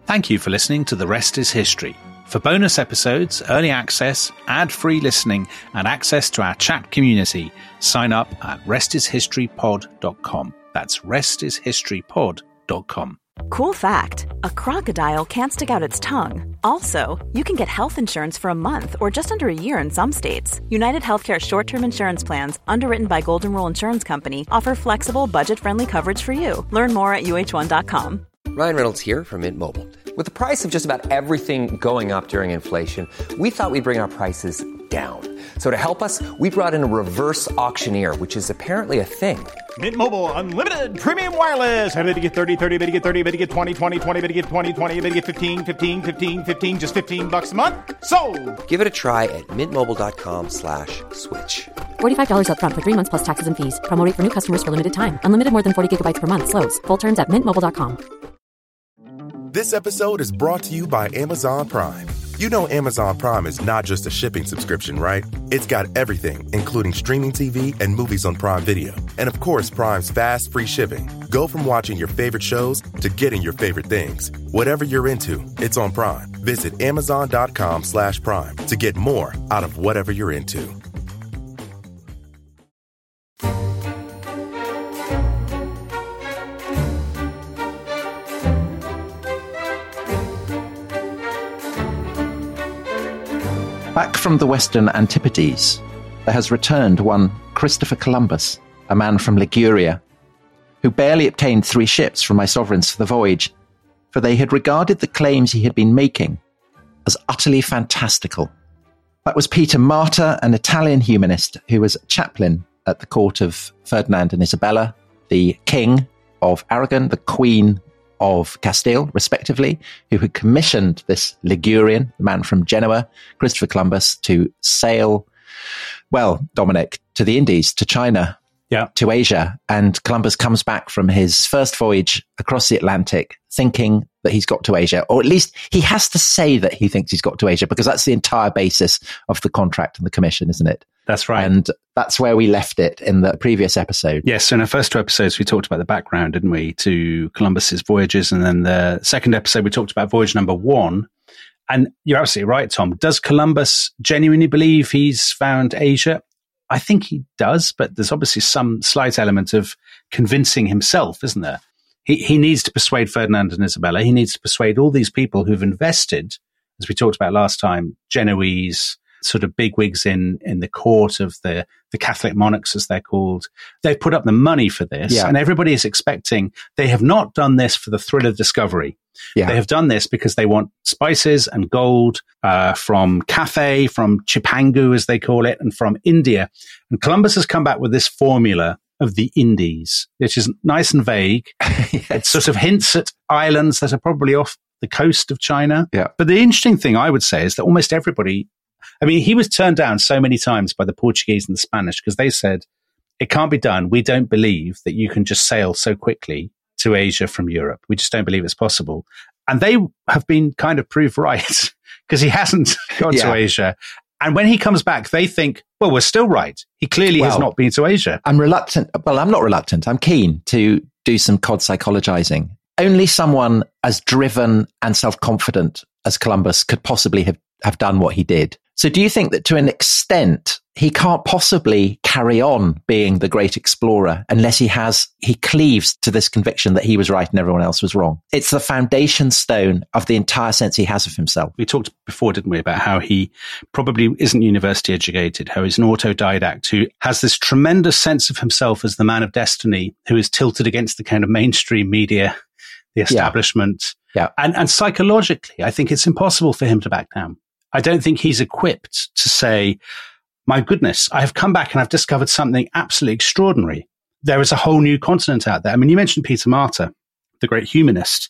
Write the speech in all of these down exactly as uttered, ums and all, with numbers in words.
Thank you for listening to The Rest is History. For bonus episodes, early access, ad-free listening, and access to our chat community, sign up at rest is history pod dot com. That's rest is history pod dot com. Cool fact, a crocodile can't stick out its tongue. Also, you can get health insurance for a month or just under a year in some states. United Healthcare short-term insurance plans, underwritten by Golden Rule Insurance Company, offer flexible, budget-friendly coverage for you. Learn more at U H one dot com. Ryan Reynolds here from Mint Mobile. With the price of just about everything going up during inflation, we thought we'd bring our prices down. So to help us, we brought in a reverse auctioneer, which is apparently a thing. Mint Mobile Unlimited Premium Wireless. How to get thirty, thirty, how to get thirty, how to get twenty, twenty, twenty, how to get twenty, twenty, how to get fifteen, fifteen, fifteen, fifteen, just fifteen bucks a month? Sold! Give it a try at mintmobile.com slash switch. forty-five dollars up front for three months plus taxes and fees. Promo rate for new customers for limited time. Unlimited more than forty gigabytes per month. Slows full terms at mint mobile dot com. This episode is brought to you by Amazon Prime. You know Amazon Prime is not just a shipping subscription, right? It's got everything, including streaming T V and movies on Prime Video. And of course, Prime's fast, free shipping. Go from watching your favorite shows to getting your favorite things. Whatever you're into, it's on Prime. Visit amazon.com slash prime to get more out of whatever you're into. Back from the Western Antipodes, there has returned one Christopher Columbus, a man from Liguria, who barely obtained three ships from my sovereigns for the voyage, for they had regarded the claims he had been making as utterly fantastical. That was Peter Martyr, an Italian humanist who was chaplain at the court of Ferdinand and Isabella, the King of Aragon, the Queen of Castile, respectively, who had commissioned this Ligurian, the man from Genoa, Christopher Columbus, to sail, well, Dominic, to the Indies, to China, yeah, to Asia. And Columbus comes back from his first voyage across the Atlantic thinking that he's got to Asia, or at least he has to say that he thinks he's got to Asia, because that's the entire basis of the contract and the commission, isn't it? That's right. And that's where we left it in the previous episode. Yes, so in our first two episodes, we talked about the background, didn't we, to Columbus's voyages. And then the second episode, we talked about voyage number one. And you're absolutely right, Tom. Does Columbus genuinely believe he's found Asia? I think he does, but there's obviously some slight element of convincing himself, isn't there? He, he needs to persuade Ferdinand and Isabella. He needs to persuade all these people who've invested, as we talked about last time, Genoese, sort of bigwigs in, in the court of the, the Catholic monarchs, as they're called. They've put up the money for this, yeah. and everybody is expecting. They have not done this for the thrill of discovery. Yeah. They have done this because they want spices and gold uh, from Cathay, from Chipangu, as they call it, and from India. And Columbus has come back with this formula of the Indies, which is nice and vague. Yes. It sort of hints at islands that are probably off the coast of China. Yeah. But the interesting thing I would say is that almost everybody, I mean, he was turned down so many times by the Portuguese and the Spanish because they said, it can't be done. We don't believe that you can just sail so quickly to Asia from Europe. We just don't believe it's possible. And they have been kind of proved right because he hasn't gone yeah. to Asia. And when he comes back, they think, well, we're still right. He clearly well, has not been to Asia. I'm reluctant. Well, I'm not reluctant. I'm keen to do some cod psychologizing. Only someone as driven and self-confident as Columbus could possibly have, have done what he did. So do you think that to an extent, he can't possibly carry on being the great explorer unless he has, he cleaves to this conviction that he was right and everyone else was wrong? It's the foundation stone of the entire sense he has of himself. We talked before, didn't we, about how he probably isn't university educated, how he's an autodidact who has this tremendous sense of himself as the man of destiny who is tilted against the kind of mainstream media, the establishment. Yeah. yeah. And, and psychologically, I think it's impossible for him to back down. I don't think he's equipped to say, my goodness, I have come back and I've discovered something absolutely extraordinary. There is a whole new continent out there. I mean, you mentioned Peter Martyr, the great humanist.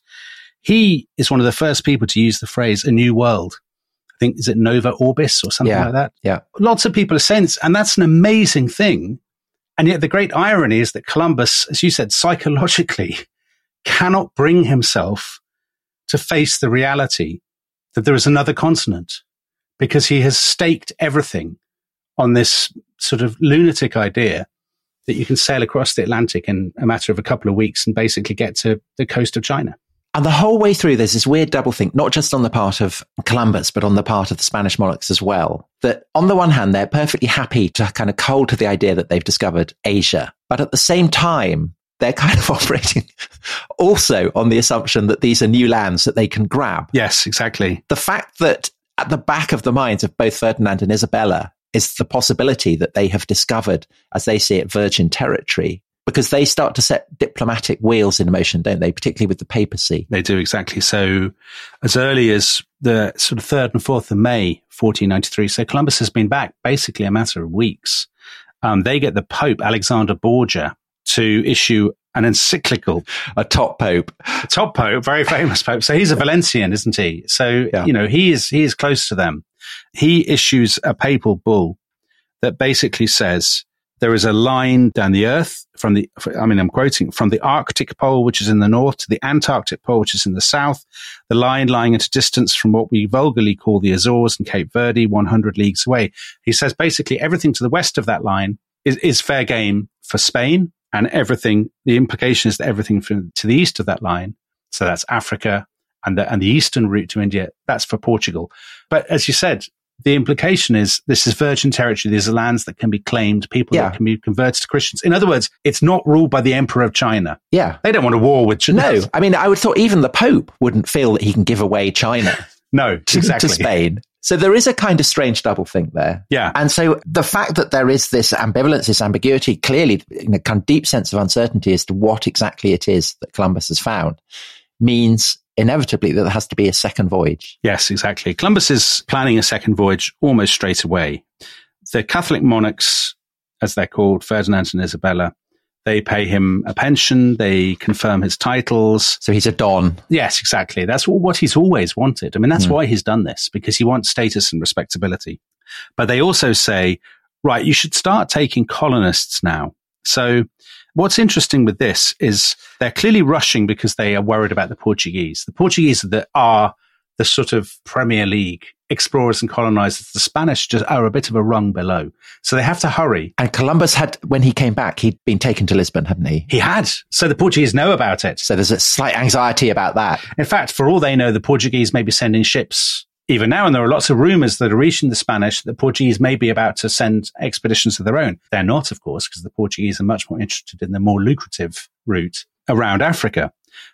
He is one of the first people to use the phrase a new world. I think, is it Nova Orbis or something yeah, like that? Yeah. Lots of people are saying this, and that's an amazing thing. And yet the great irony is that Columbus, as you said, psychologically cannot bring himself to face the reality that there is another continent, because he has staked everything on this sort of lunatic idea that you can sail across the Atlantic in a matter of a couple of weeks and basically get to the coast of China. And the whole way through, there's this weird doublethink, not just on the part of Columbus, but on the part of the Spanish monarchs as well. That on the one hand, they're perfectly happy to kind of cold to the idea that they've discovered Asia. But at the same time, they're kind of operating also on the assumption that these are new lands that they can grab. Yes, exactly. The fact that at the back of the minds of both Ferdinand and Isabella is the possibility that they have discovered, as they see it, virgin territory, because they start to set diplomatic wheels in motion, don't they? Particularly with the papacy. They do, exactly. So as early as the sort of third and fourth of May, fourteen ninety-three, so Columbus has been back basically a matter of weeks. Um, they get the Pope, Alexander Borgia, to issue an encyclical. A top pope. A top pope, very famous pope. So he's a Valencian, isn't he? So, yeah. you know, he is, he is close to them. He issues a papal bull that basically says there is a line down the earth from the, I mean, I'm quoting, from the Arctic pole, which is in the north, to the Antarctic pole, which is in the south, the line lying at a distance from what we vulgarly call the Azores and Cape Verde, one hundred leagues away. He says basically everything to the west of that line is, is fair game for Spain, and everything, the implication is that everything from, to the east of that line, so that's Africa, and the, and the eastern route to India, that's for Portugal. But as you said, the implication is this is virgin territory. These are lands that can be claimed, people yeah. that can be converted to Christians. In other words, it's not ruled by the Emperor of China. Yeah. They don't want a war with China. No. I mean, I would thought even the Pope wouldn't feel that he can give away China no, to, exactly. to Spain. So there is a kind of strange doublethink there. Yeah. And so the fact that there is this ambivalence, this ambiguity, clearly in a kind of deep sense of uncertainty as to what exactly it is that Columbus has found, means inevitably that there has to be a second voyage. Yes, exactly. Columbus is planning a second voyage almost straight away. The Catholic monarchs, as they're called, Ferdinand and Isabella, they pay him a pension. They confirm his titles. So he's a don. Yes, exactly. That's what he's always wanted. I mean, that's mm. why he's done this, because he wants status and respectability. But they also say, right, you should start taking colonists now. So what's interesting with this is they're clearly rushing because they are worried about the Portuguese. The Portuguese that are the sort of Premier League explorers and colonizers. The Spanish just are a bit of a rung below. So they have to hurry. And Columbus had, when he came back, he'd been taken to Lisbon, hadn't he? He had. So the Portuguese know about it. So there's a slight anxiety about that. In fact, for all they know, the Portuguese may be sending ships even now. And there are lots of rumors that are reaching the Spanish that the Portuguese may be about to send expeditions of their own. They're not, of course, because the Portuguese are much more interested in the more lucrative route around Africa.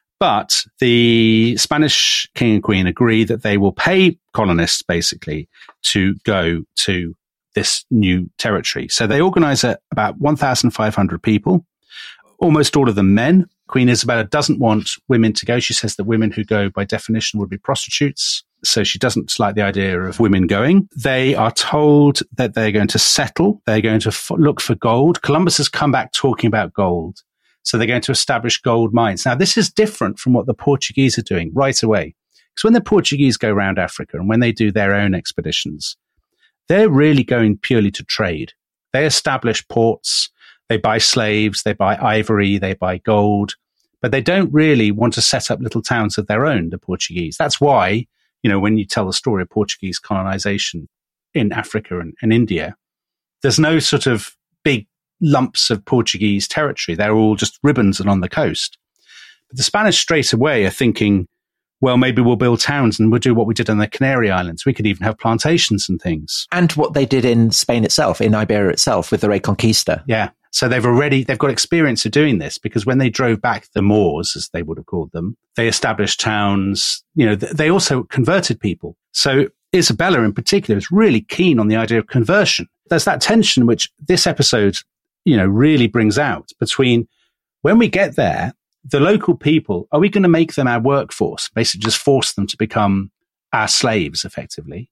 But the Spanish king and queen agree that they will pay colonists basically to go to this new territory. So they organize a, about one thousand five hundred people, almost all of them men. Queen Isabella doesn't want women to go. She says that women who go by definition would be prostitutes. So she doesn't like the idea of women going. They are told that they're going to settle. They're going to f- look for gold. Columbus has come back talking about gold. So they're going to establish gold mines. Now, this is different from what the Portuguese are doing right away. Because when the Portuguese go around Africa and when they do their own expeditions, they're really going purely to trade. They establish ports, they buy slaves, they buy ivory, they buy gold, but they don't really want to set up little towns of their own, the Portuguese. That's why, you know, when you tell the story of Portuguese colonization in Africa and, and India, there's no sort of big lumps of Portuguese territory. They're all just ribbons and on the coast. But the Spanish straight away are thinking, well, maybe we'll build towns and we'll do what we did on the Canary Islands. We could even have plantations and things. And what they did in Spain itself, in Iberia itself, with the Reconquista. Yeah. So they've already, they've got experience of doing this because when they drove back the Moors, as they would have called them, they established towns. You know, they also converted people. So Isabella in particular is really keen on the idea of conversion. There's that tension which this episode, you know, really brings out between when we get there, the local people, are we going to make them our workforce, basically just force them to become our slaves effectively?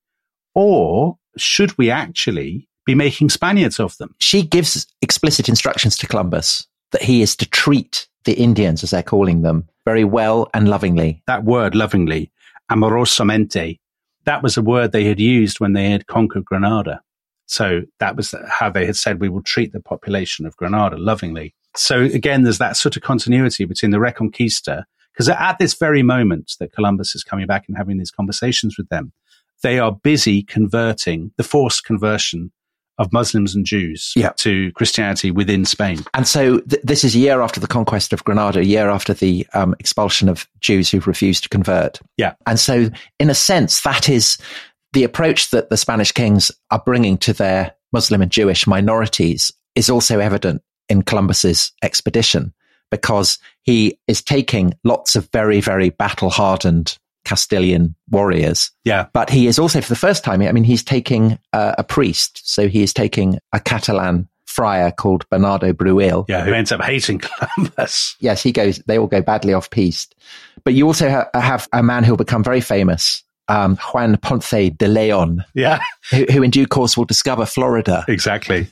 Or should we actually be making Spaniards of them? She gives explicit instructions to Columbus that he is to treat the Indians, as they're calling them, very well and lovingly. That word, lovingly, amorosamente, that was a word they had used when they had conquered Granada. So that was how they had said, we will treat the population of Granada lovingly. So again, there's that sort of continuity between the Reconquista, because at this very moment that Columbus is coming back and having these conversations with them, they are busy converting the forced conversion of Muslims and Jews yeah. to Christianity within Spain. And so th- this is a year after the conquest of Granada, a year after the um, expulsion of Jews who've refused to convert. Yeah. And so in a sense, that is the approach that the Spanish kings are bringing to their Muslim and Jewish minorities is also evident in Columbus's expedition, because he is taking lots of very, very battle-hardened Castilian warriors. Yeah. But he is also, for the first time, I mean, he's taking uh, a priest. So he is taking a Catalan friar called Bernardo Bruil. Yeah, who ends up hating Columbus. Yes, he goes, they all go badly off piste. But you also ha- have a man who'll become very famous, um, Juan Ponce de Leon. Yeah. Who, who in due course will discover Florida. Exactly.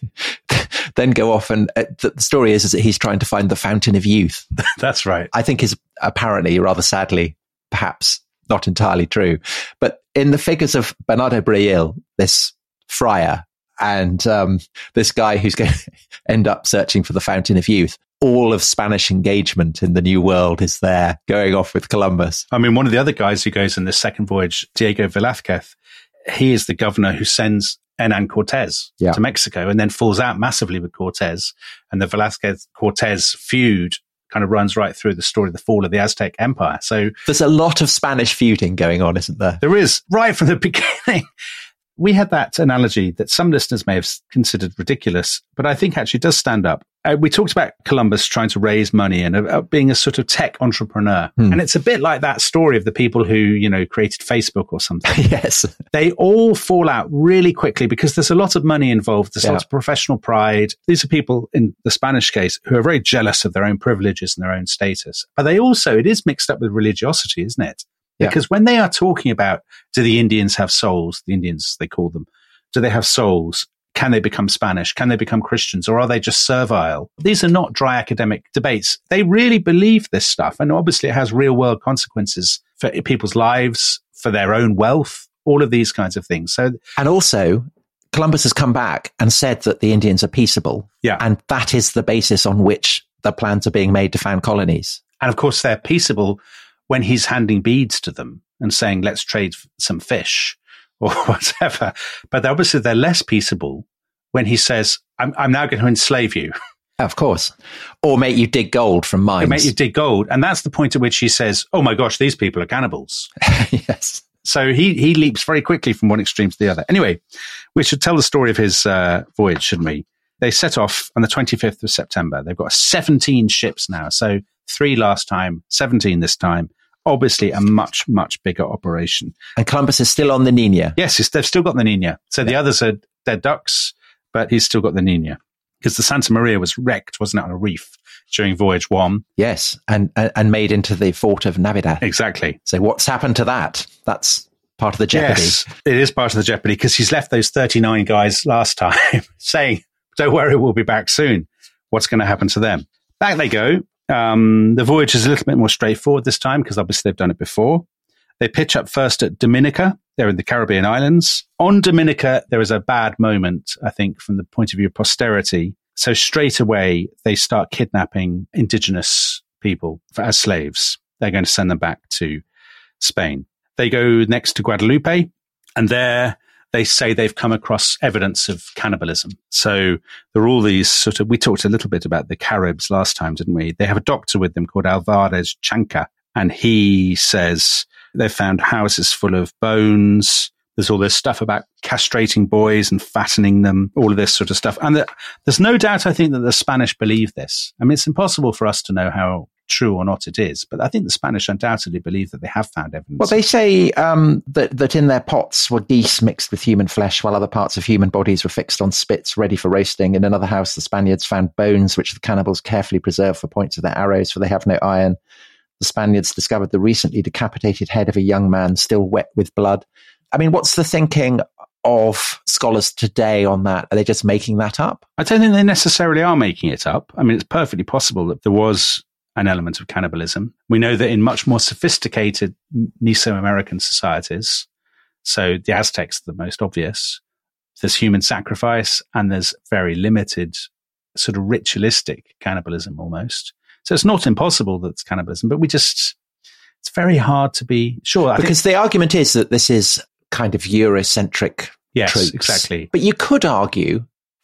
Then go off and uh, the, the story is, is that he's trying to find the fountain of youth. That's right. I think is apparently, rather sadly, perhaps not entirely true. But in the figures of Bernardo Bruil, this friar, and um, this guy who's going to end up searching for the fountain of youth, all of Spanish engagement in the New World is there, going off with Columbus. I mean, one of the other guys who goes in this second voyage, Diego Velázquez, he is the governor who sends Hernán Cortés yeah. to Mexico and then falls out massively with Cortés. And the Velázquez-Cortés feud kind of runs right through the story of the fall of the Aztec Empire. So there's a lot of Spanish feuding going on, isn't there? There is, right from the beginning. We had that analogy that some listeners may have considered ridiculous, but I think actually does stand up. Uh, we talked about Columbus trying to raise money and uh, being a sort of tech entrepreneur. Hmm. And it's a bit like that story of the people who, you know, created Facebook or something. Yes. They all fall out really quickly because there's a lot of money involved. There's yeah. lots of professional pride. These are people in the Spanish case who are very jealous of their own privileges and their own status. But they also, it is mixed up with religiosity, isn't it? Because yeah. when they are talking about, do the Indians have souls? The Indians, they call them. Do they have souls? Can they become Spanish? Can they become Christians? Or are they just servile? These are not dry academic debates. They really believe this stuff. And obviously it has real world consequences for people's lives, for their own wealth, all of these kinds of things. So, and also, Columbus has come back and said that the Indians are peaceable. Yeah. And that is the basis on which the plans are being made to found colonies. And of course, they're peaceable when he's handing beads to them and saying, let's trade some fish or whatever. But obviously they're less peaceable when he says, I'm, I'm now going to enslave you. Of course. Or make you dig gold from mines. Or make you dig gold. And that's the point at which he says, oh my gosh, these people are cannibals. Yes. So he, he leaps very quickly from one extreme to the other. Anyway, we should tell the story of his uh, voyage, shouldn't we? They set off on the twenty-fifth of September. They've got seventeen ships now. So three last time, seventeen this time. Obviously a much, much bigger operation. And Columbus is still on the Nina. Yes, they've still got the Nina. So yeah. the others are dead ducks, but he's still got the Nina. Because the Santa Maria was wrecked, wasn't it, on a reef during voyage one? Yes, and, and made into the fort of Navidad. Exactly. So what's happened to that? That's part of the jeopardy. Yes, it is part of the jeopardy because he's left those thirty-nine guys last time saying, don't worry, we'll be back soon. What's going to happen to them? Back they go. Um, the voyage is a little bit more straightforward this time because obviously they've done it before. They pitch up first at Dominica. They're in the Caribbean islands. On Dominica, there is a bad moment, I think, from the point of view of posterity. So straight away, they start kidnapping indigenous people for, as slaves. They're going to send them back to Spain. They go next to Guadalupe, and there they say they've come across evidence of cannibalism. So there are all these sort of, we talked a little bit about the Caribs last time, didn't we? They have a doctor with them called Alvarez Chanca, and he says they've found houses full of bones. There's all this stuff about castrating boys and fattening them, all of this sort of stuff. And the, there's no doubt, I think, that the Spanish believe this. I mean, it's impossible for us to know how true or not it is, but I think the Spanish undoubtedly believe that they have found evidence. Well, they say um, that, that in their pots were geese mixed with human flesh, while other parts of human bodies were fixed on spits ready for roasting. In another house, the Spaniards found bones, which the cannibals carefully preserved for points of their arrows, for they have no iron. The Spaniards discovered the recently decapitated head of a young man still wet with blood. I mean, what's the thinking of scholars today on that? Are they just making that up? I don't think they necessarily are making it up. I mean, it's perfectly possible that there was an element of cannibalism. We know that in much more sophisticated Mesoamerican societies, so the Aztecs are the most obvious, there's human sacrifice and there's very limited sort of ritualistic cannibalism almost. So it's not impossible that it's cannibalism, but we just, it's very hard to be sure. I because think, the argument is that this is kind of Eurocentric yes, tropes. Exactly. But you could argue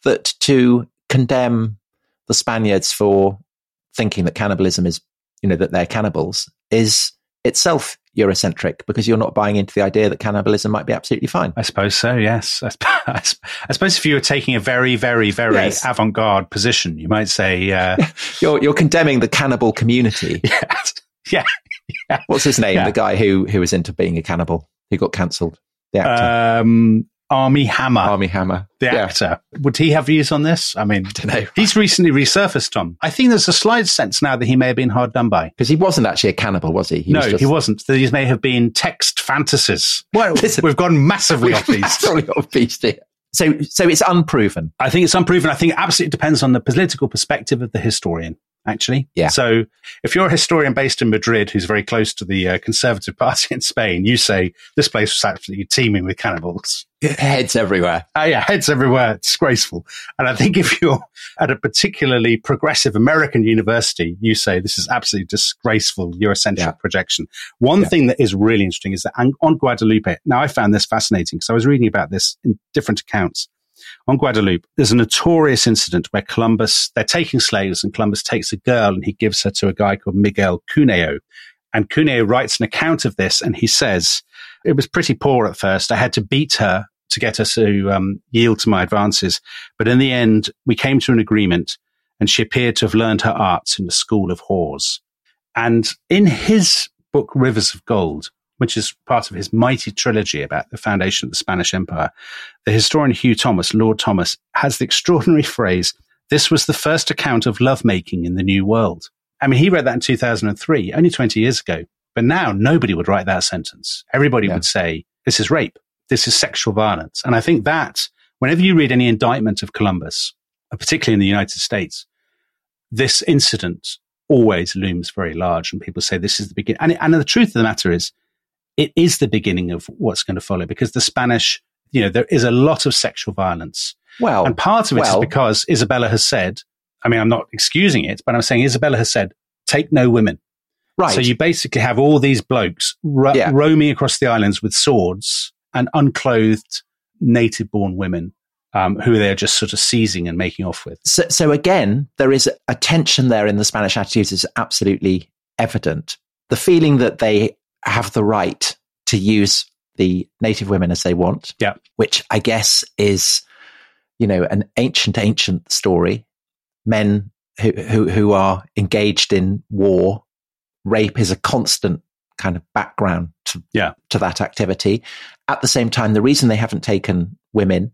that to condemn the Spaniards for thinking that cannibalism is, you know, that they're cannibals is itself Eurocentric, because you're not buying into the idea that cannibalism might be absolutely fine. I suppose so, yes. I, sp- I suppose if you were taking a very, very, very yes. avant-garde position, you might say... Uh, you're, you're condemning the cannibal community. Yes. Yeah. yeah. What's his name? Yeah. The guy who, who was into being a cannibal, who got cancelled. The actor. Um, Armie Hammer. Armie Hammer. The yeah. actor. Would he have views on this? I mean, I don't know. He's recently resurfaced, Tom. I think there's a slight sense now that he may have been hard done by. Because he wasn't actually a cannibal, was he? he no, was just... he wasn't. These may have been text fantasies. Well, Listen, we've gone massively off beast. Massively off beast here. So, so it's unproven. I think it's unproven. I think it absolutely depends on the political perspective of the historian, actually. Yeah. So if you're a historian based in Madrid who's very close to the uh, Conservative Party in Spain, you say this place was absolutely teeming with cannibals. Heads everywhere. Uh, yeah, heads everywhere. Disgraceful. And I think if you're at a particularly progressive American university, you say this is absolutely disgraceful Eurocentric yeah. projection. One yeah. thing that is really interesting is that on Guadalupe, now I found this fascinating because I was reading about this in different accounts. On Guadalupe, there's a notorious incident where Columbus, they're taking slaves and Columbus takes a girl and he gives her to a guy called Miguel Cuneo. And Cuneo writes an account of this and he says, it was pretty poor at first. I had to beat her to get her to um, yield to my advances. But in the end, we came to an agreement and she appeared to have learned her arts in the school of whores. And in his book, Rivers of Gold, which is part of his mighty trilogy about the foundation of the Spanish Empire, the historian Hugh Thomas, Lord Thomas, has the extraordinary phrase, this was the first account of lovemaking in the New World. I mean, he read that in two thousand three, only twenty years ago. But now nobody would write that sentence. Everybody yeah. would say, this is rape. This is sexual violence. And I think that whenever you read any indictment of Columbus, particularly in the United States, this incident always looms very large. And people say this is the beginning. And, and the truth of the matter is, it is the beginning of what's going to follow, because the Spanish, you know, there is a lot of sexual violence. Well, and part of it well, is because Isabella has said, I mean, I'm not excusing it, but I'm saying Isabella has said, take no women. Right. So you basically have all these blokes ro- yeah. roaming across the islands with swords and unclothed native-born women um, who they're just sort of seizing and making off with. So, so again, there is a tension there in the Spanish attitudes is absolutely evident. The feeling that they have the right to use the native women as they want, yeah. which I guess is, you know, an ancient, ancient story. Men who, who, who are engaged in war, rape is a constant kind of background to, yeah. to that activity. At the same time, the reason they haven't taken women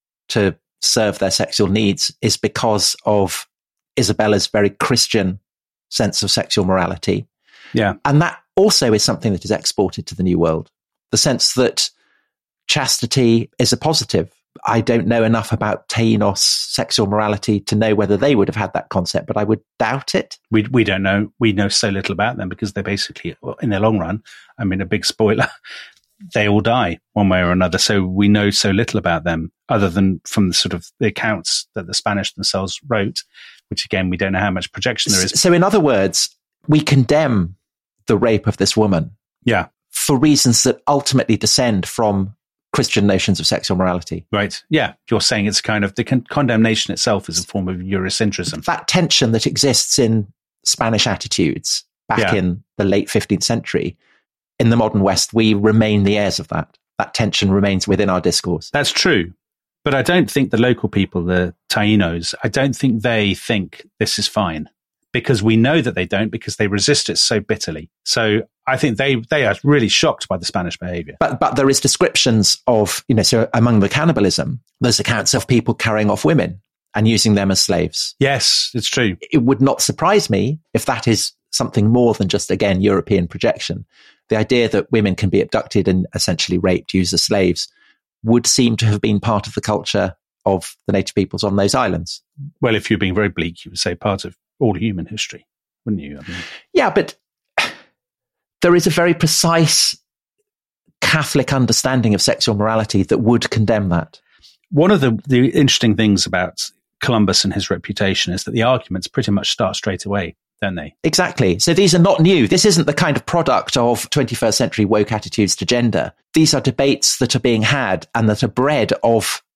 to serve their sexual needs is because of Isabella's very Christian sense of sexual morality. Yeah. And that also is something that is exported to the New World. The sense that chastity is a positive. I don't know enough about Taínos sexual morality to know whether they would have had that concept, but I would doubt it. We we don't know. We know so little about them because they're basically, in their long run, I mean, a big spoiler, they all die one way or another. So we know so little about them other than from the sort of the accounts that the Spanish themselves wrote, which again, we don't know how much projection there is. So in other words, we condemn the rape of this woman. Yeah. For reasons that ultimately descend from Christian notions of sexual morality. Right. Yeah. You're saying it's kind of the con- condemnation itself is a form of Eurocentrism. That tension that exists in Spanish attitudes back yeah. in the late fifteenth century, in the modern West, we remain the heirs of that. That tension remains within our discourse. That's true. But I don't think the local people, the Taínos, I don't think they think this is fine. Because we know that they don't, because they resist it so bitterly. So I think they, they are really shocked by the Spanish behavior. But but there is descriptions of, you know, so among the cannibalism, there's accounts of people carrying off women and using them as slaves. Yes, it's true. It would not surprise me if that is something more than just, again, European projection. The idea that women can be abducted and essentially raped, used as slaves, would seem to have been part of the culture of the native peoples on those islands. Well, if you're being very bleak, you would say part of all human history, wouldn't you? I mean, yeah, but there is a very precise Catholic understanding of sexual morality that would condemn that. One of the, the interesting things about Columbus and his reputation is that the arguments pretty much start straight away, don't they? Exactly. So these are not new. This isn't the kind of product of twenty-first century woke attitudes to gender. These are debates that are being had and that are bred of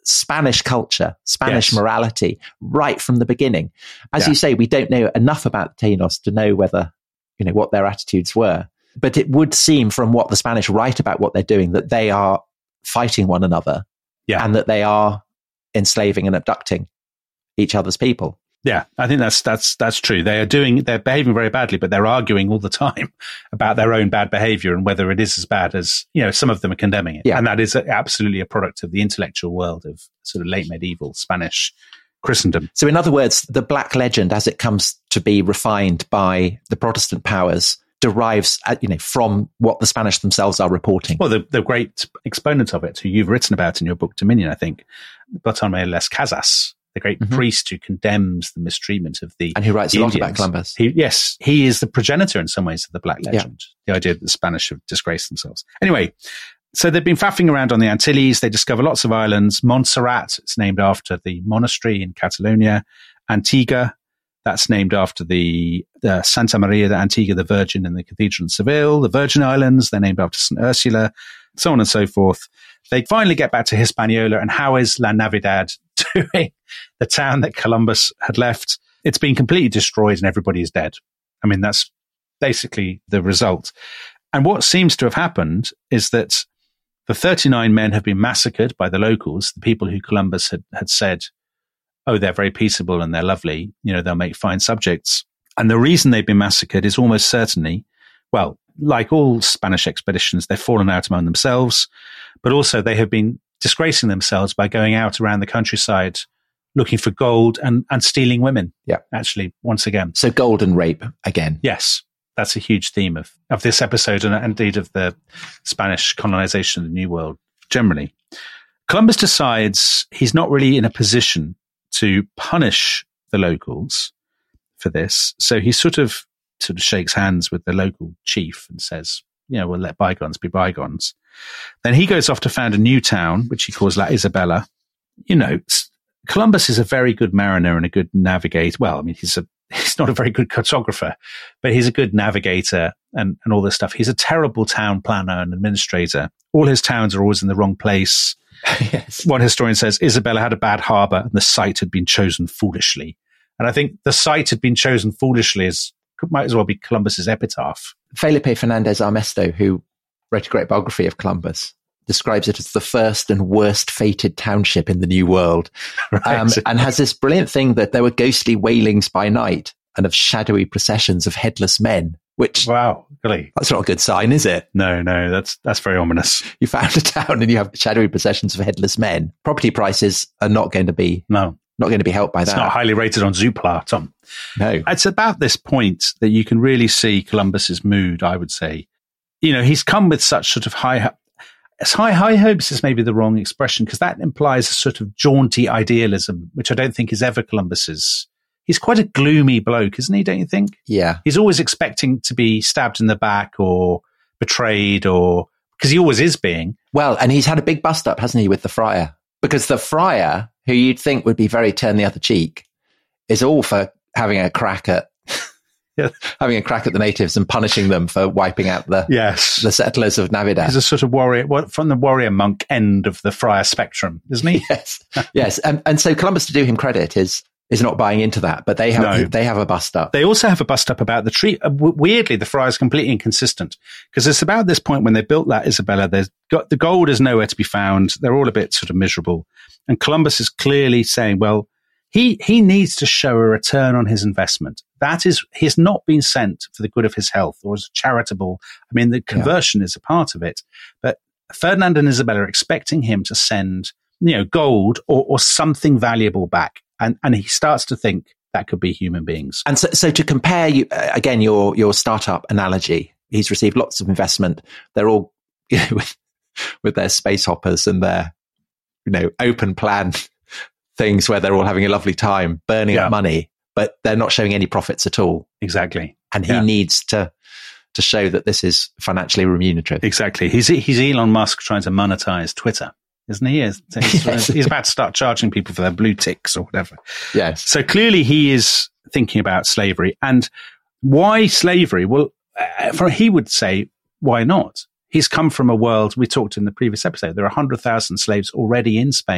Spanish culture, Spanish Yes. morality right from the beginning. As Yeah. you say, we don't know enough about the Tainos to know whether, you know, what their attitudes were. But it would seem from what the Spanish write about what they're doing that they are fighting one another Yeah. and that they are enslaving and abducting each other's people. Yeah, I think that's that's that's true. They are doing, they're behaving very badly, but they're arguing all the time about their own bad behavior and whether it is as bad as, you know, some of them are condemning it. Yeah. And that is a, absolutely a product of the intellectual world of sort of late medieval Spanish Christendom. So in other words, the Black Legend, as it comes to be refined by the Protestant powers, derives, uh, you know, from what the Spanish themselves are reporting. Well, the, the great exponent of it, who you've written about in your book Dominion, I think, Bartolomé Las Casas, the great Mhm. priest who condemns the mistreatment of the And who writes the a lot Indians. about Columbus. He, yes, he is the progenitor in some ways of the Black Yeah. Legend. The idea that the Spanish have disgraced themselves. Anyway, so they've been faffing around on the Antilles. They discover lots of islands. Montserrat, it's named after the monastery in Catalonia. Antigua, that's named after the uh, Santa Maria de Antigua, the Virgin in the Cathedral in Seville. The Virgin Islands, they're named after Saint Ursula, so on and so forth. They finally get back to Hispaniola, and how is La Navidad doing? The town that Columbus had left, it's been completely destroyed and everybody is dead. I mean, that's basically the result. And what seems to have happened is that the thirty-nine men have been massacred by the locals, the people who Columbus had, had said, oh, they're very peaceable and they're lovely, you know, they'll make fine subjects. And the reason they've been massacred is almost certainly, well, like all Spanish expeditions, they've fallen out among themselves, but also they have been disgracing themselves by going out around the countryside looking for gold and, and stealing women. Yeah. Actually, once again. So gold and rape again. Yes, that's a huge theme of, of this episode and indeed of the Spanish colonization of the New World generally. Columbus decides he's not really in a position to punish the locals for this. So he sort of sort of shakes hands with the local chief and says, you know, we'll let bygones be bygones. Then he goes off to found a new town, which he calls La Isabela. You know, Columbus is a very good mariner and a good navigator. Well, I mean, he's a he's not a very good cartographer, but he's a good navigator and, and all this stuff. He's a terrible town planner and administrator. All his towns are always in the wrong place. Yes. One historian says Isabella had a bad harbor and the site had been chosen foolishly. And I think the site had been chosen foolishly is might as well be Columbus's epitaph. Felipe Fernandez Armesto, who wrote a great biography of Columbus, describes it as the first and worst fated township in the New World. Right. Um, and has this brilliant thing that there were ghostly wailings by night and of shadowy processions of headless men, which Wow, really? that's not a good sign, is it? No, no, that's that's very ominous. You found a town and you have shadowy processions of headless men. Property prices are not going to be No, not going to be helped by it's that. not highly rated on Zoopla, Tom. No. It's about this point that you can really see Columbus's mood, I would say. You know, he's come with such sort of high, as high, high hopes is maybe the wrong expression, because that implies a sort of jaunty idealism, which I don't think is ever Columbus's. He's quite a gloomy bloke, isn't he, don't you think? Yeah. He's always expecting to be stabbed in the back or betrayed, or because he always is being. Well, and he's had a big bust up, hasn't he, with the friar? Because the friar, who you'd think would be very turn the other cheek, is all for having a crack at Yeah. having a crack at the natives and punishing them for wiping out the Yes. the settlers of Navidad. He's a sort of warrior, well, from the warrior monk end of the friar spectrum, isn't he? Yes, yes, and and so Columbus, to do him credit, is is not buying into that, but they have No. they have a bust up. They also have a bust up about the tree. Uh, w- weirdly, the friar is completely inconsistent, because it's about this point when they built that Isabella, there's got the gold is nowhere to be found. They're all a bit sort of miserable. And Columbus is clearly saying, well, he, he needs to show a return on his investment. That is, he's not been sent for the good of his health or as a charitable. I mean, the conversion yeah. is a part of it, but Ferdinand and Isabella are expecting him to send, you know, gold or, or something valuable back. And, and he starts to think that could be human beings. And so, so to compare you, uh, again, your, your startup analogy, he's received lots of investment. They're all, you know, with, with their space hoppers and their, you know, open plan things where they're all having a lovely time, burning yeah. up money, but they're not showing any profits at all. Exactly. And he yeah. needs to, to show that this is financially remunerative. Exactly. He's, he's Elon Musk trying to monetize Twitter, isn't he? He's, Yes. he's about to start charging people for their blue ticks or whatever. Yes. So clearly he is thinking about slavery. And why slavery? Well, uh, for, he would say, why not? He's come from a world, we talked in the previous episode, there are one hundred thousand slaves already in Spain,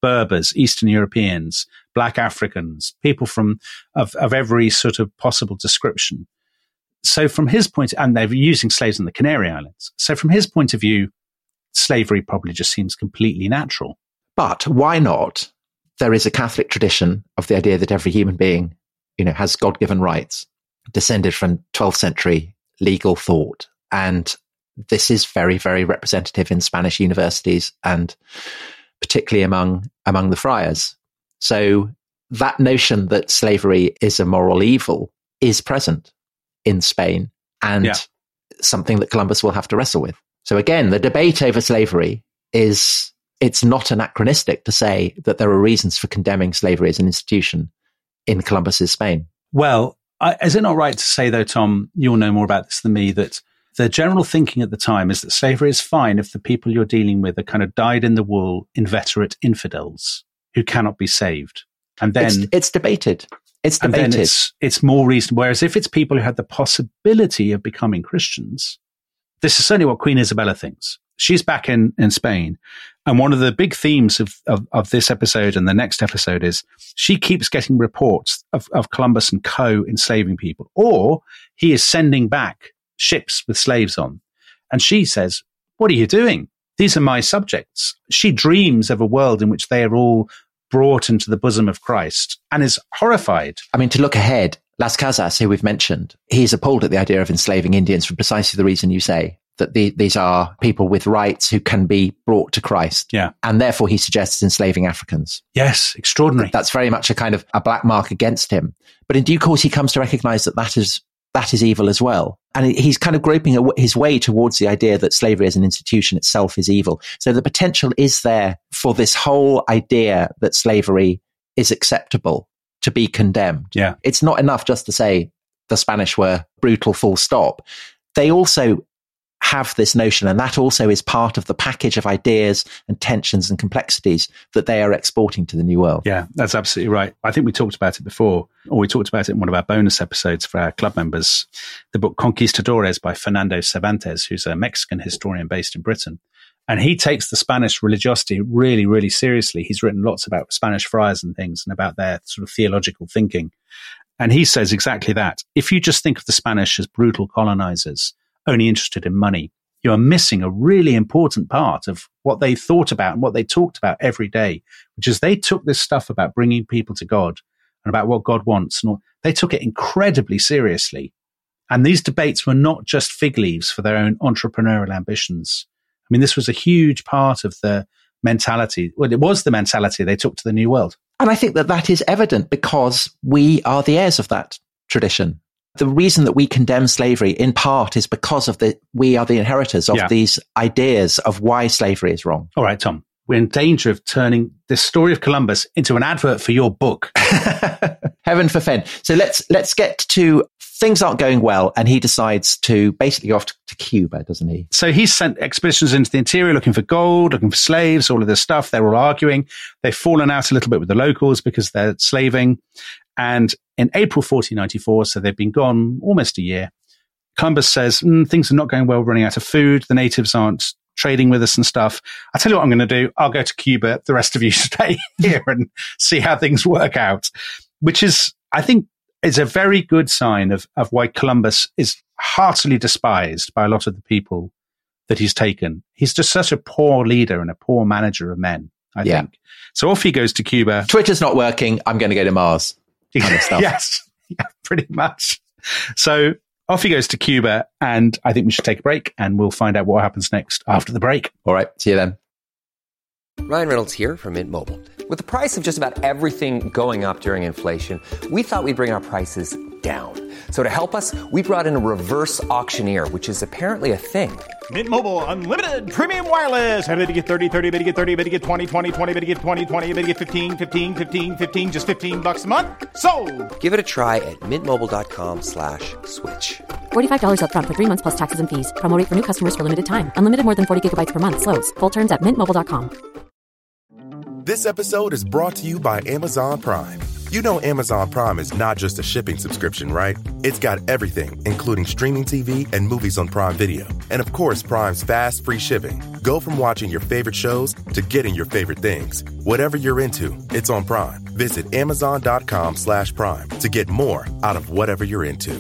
Berbers, Eastern Europeans, Black Africans, people from of, of every sort of possible description. So from his point, and they're using slaves on the Canary Islands. So from his point of view, slavery probably just seems completely natural. But why not? There is a Catholic tradition of the idea that every human being, you know, has God-given rights, descended from twelfth century legal thought. And this is very, very representative in Spanish universities and particularly among, among the friars. So that notion that slavery is a moral evil is present in Spain and yeah. something that Columbus will have to wrestle with. So again, the debate over slavery is, it's not anachronistic to say that there are reasons for condemning slavery as an institution in Columbus's Spain. Well, I, is it not right to say, though, Tom, you'll know more about this than me, that the general thinking at the time is that slavery is fine if the people you're dealing with are kind of dyed-in-the-wool, inveterate infidels who cannot be saved. And then it's, it's debated. It's debated. And then it's, it's more reasonable. Whereas if it's people who had the possibility of becoming Christians, this is certainly what Queen Isabella thinks. She's back in, in Spain. And one of the big themes of, of, of this episode and the next episode is she keeps getting reports of, of Columbus and co. enslaving people, or he is sending back ships with slaves on. And she says, what are you doing? These are my subjects. She dreams of a world in which they are all brought into the bosom of Christ and is horrified. I mean, to look ahead, Las Casas, who we've mentioned, he's appalled at the idea of enslaving Indians for precisely the reason you say, that the, these are people with rights who can be brought to Christ. Yeah. And therefore he suggests enslaving Africans. Yes, extraordinary. That's very much a kind of a black mark against him. But in due course, he comes to recognize that that is, that is evil as well. And he's kind of groping his way towards the idea that slavery as an institution itself is evil. So the potential is there for this whole idea that slavery is acceptable to be condemned. Yeah. It's not enough just to say the Spanish were brutal, full stop. They also have this notion, and that also is part of the package of ideas and tensions and complexities that they are exporting to the New World. Yeah, that's absolutely right. I think we talked about it before, or we talked about it in one of our bonus episodes for our club members, the book Conquistadores by Fernando Cervantes, who's a Mexican historian based in Britain. And he takes the Spanish religiosity really, really seriously. He's written lots about Spanish friars and things and about their sort of theological thinking. And he says exactly that. If you just think of the Spanish as brutal colonizers, only interested in money, you are missing a really important part of what they thought about and what they talked about every day, which is they took this stuff about bringing people to God and about what God wants, and all, they took it incredibly seriously. And these debates were not just fig leaves for their own entrepreneurial ambitions. I mean, this was a huge part of the mentality. Well, it was the mentality they took to the New World. And I think that that is evident because we are the heirs of that tradition. The reason that we condemn slavery in part is because of the, we are the inheritors of yeah. these ideas of why slavery is wrong. All right, Tom, we're in danger of turning this story of Columbus into an advert for your book. Heaven forfend. So let's, let's get to things aren't going well. And he decides to basically go off to, to Cuba, doesn't he? So he's sent expeditions into the interior looking for gold, looking for slaves, all of this stuff. They're all arguing. They've fallen out a little bit with the locals because they're slaving. And in April fourteen ninety-four, so they've been gone almost a year, Columbus says, mm, things are not going well, we're running out of food. The natives aren't trading with us and stuff. I'll tell you what I'm going to do. I'll go to Cuba. The rest of you stay here and see how things work out, which is, I think, is a very good sign of, of why Columbus is heartily despised by a lot of the people that he's taken. He's just such a poor leader and a poor manager of men, I yeah. think. So off he goes to Cuba. Twitter's not working. I'm going to go to Mars. Kind of stuff. Yes, yeah, pretty much. So off he goes to Cuba, and I think we should take a break, and we'll find out what happens next after the break. All right, see you then. Ryan Reynolds here from Mint Mobile. With the price of just about everything going up during inflation, we thought we'd bring our prices down. So to help us, we brought in a reverse auctioneer, which is apparently a thing. Mint Mobile Unlimited Premium Wireless. How to get thirty, thirty, how to get thirty, how to get twenty, twenty, twenty, how to get twenty, twenty, how to get fifteen, fifteen, fifteen, fifteen, just fifteen bucks a month? Sold! Give it a try at mintmobile.com slash switch. forty-five dollars up front for three months plus taxes and fees. Promo rate for new customers for limited time. Unlimited more than forty gigabytes per month. Slows full terms at mint mobile dot com. This episode is brought to you by Amazon Prime. You know Amazon Prime is not just a shipping subscription, right? It's got everything, including streaming T V and movies on Prime Video. And of course, Prime's fast, free shipping. Go from watching your favorite shows to getting your favorite things. Whatever you're into, it's on Prime. Visit amazon.com slash prime to get more out of whatever you're into.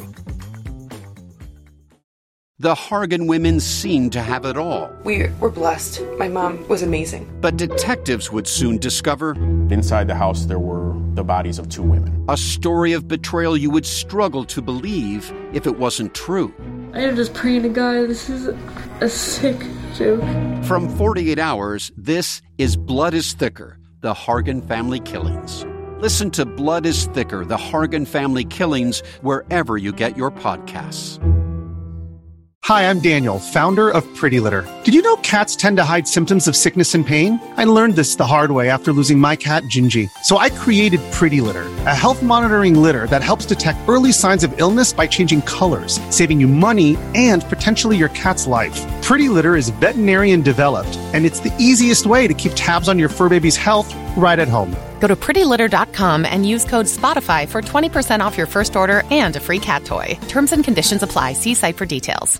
The Hargan women seemed to have it all. We were blessed. My mom was amazing. But detectives would soon discover inside the house there were the bodies of two women. A story of betrayal you would struggle to believe if it wasn't true. I am just praying to God, this is a sick joke. From forty-eight hours, this is Blood is Thicker, the Hargan family killings. Listen to Blood is Thicker, the Hargan family killings, wherever you get your podcasts. Hi, I'm Daniel, founder of Pretty Litter. Did you know cats tend to hide symptoms of sickness and pain? I learned this the hard way after losing my cat, Gingy. So I created Pretty Litter, a health monitoring litter that helps detect early signs of illness by changing colors, saving you money and potentially your cat's life. Pretty Litter is veterinarian developed, and it's the easiest way to keep tabs on your fur baby's health right at home. Go to pretty litter dot com and use code SPOTIFY for twenty percent off your first order and a free cat toy. Terms and conditions apply. See site for details.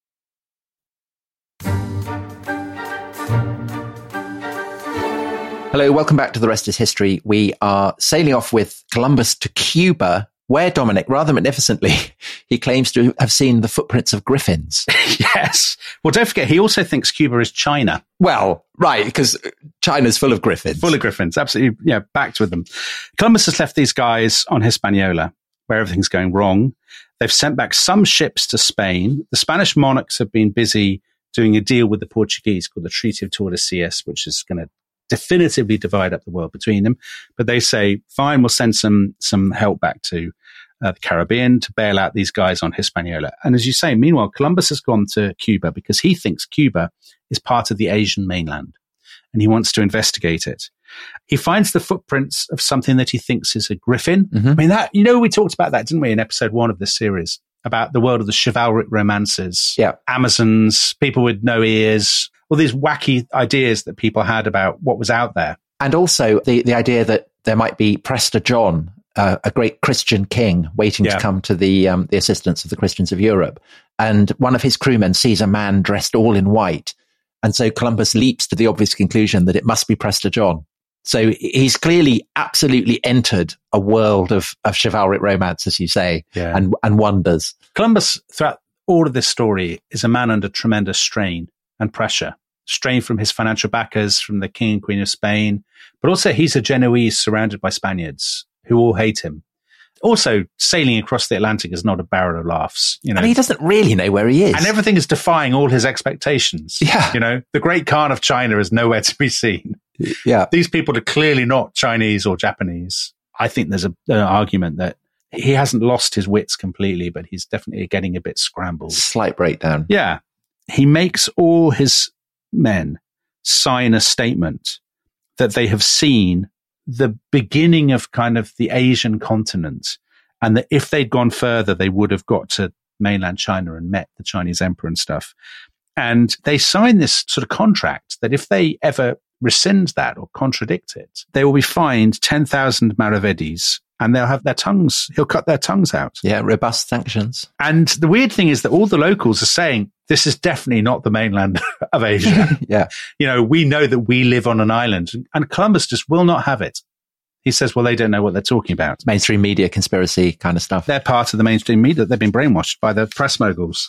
Hello, welcome back to The Rest is History. We are sailing off with Columbus to Cuba, where Dominic, rather magnificently, he claims to have seen the footprints of griffins. Yes. Well, don't forget, he also thinks Cuba is China. Well, right, because China's full of griffins. Full of griffins, absolutely. Yeah, backed with them. Columbus has left these guys on Hispaniola, where everything's going wrong. They've sent back some ships to Spain. The Spanish monarchs have been busy doing a deal with the Portuguese called the Treaty of Tordesillas, which is going to definitively divide up the world between them. But they say, fine, we'll send some some help back to uh, the Caribbean to bail out these guys on Hispaniola. And as you say, meanwhile, Columbus has gone to Cuba because he thinks Cuba is part of the Asian mainland and he wants to investigate it. He finds the footprints of something that he thinks is a griffin. Mm-hmm. I mean, that, you know, we talked about that, didn't we, in episode one of this series, about the world of the chivalric romances, yeah. Amazons, people with no ears, all these wacky ideas that people had about what was out there. And also the, the idea that there might be Prester John, uh, a great Christian king waiting yeah. to come to the um, the assistance of the Christians of Europe. And one of his crewmen sees a man dressed all in white. And so Columbus leaps to the obvious conclusion that it must be Prester John. So he's clearly absolutely entered a world of, of chivalric romance, as you say, yeah. and, and wonders. Columbus, throughout all of this story, is a man under tremendous strain and pressure. Strain from his financial backers, from the King and Queen of Spain, but also he's a Genoese surrounded by Spaniards who all hate him. Also, sailing across the Atlantic is not a barrel of laughs. You know, and he doesn't really know where he is. And everything is defying all his expectations. Yeah. You know, the great Khan of China is nowhere to be seen. Yeah. These people are clearly not Chinese or Japanese. I think there's a, an argument that he hasn't lost his wits completely, but he's definitely getting a bit scrambled. Slight breakdown. Yeah. He makes all his men sign a statement that they have seen the beginning of kind of the Asian continent, and that if they'd gone further, they would have got to mainland China and met the Chinese emperor and stuff. And they sign this sort of contract that if they ever rescind that or contradict it, they will be fined ten thousand maravedis and they'll have their tongues, he'll cut their tongues out. Yeah, robust sanctions. And the weird thing is that all the locals are saying, this is definitely not the mainland of Asia. Yeah. You know, we know that we live on an island, and Columbus just will not have it. He says, well, they don't know what they're talking about. Mainstream media conspiracy kind of stuff. They're part of the mainstream media. They've been brainwashed by the press moguls.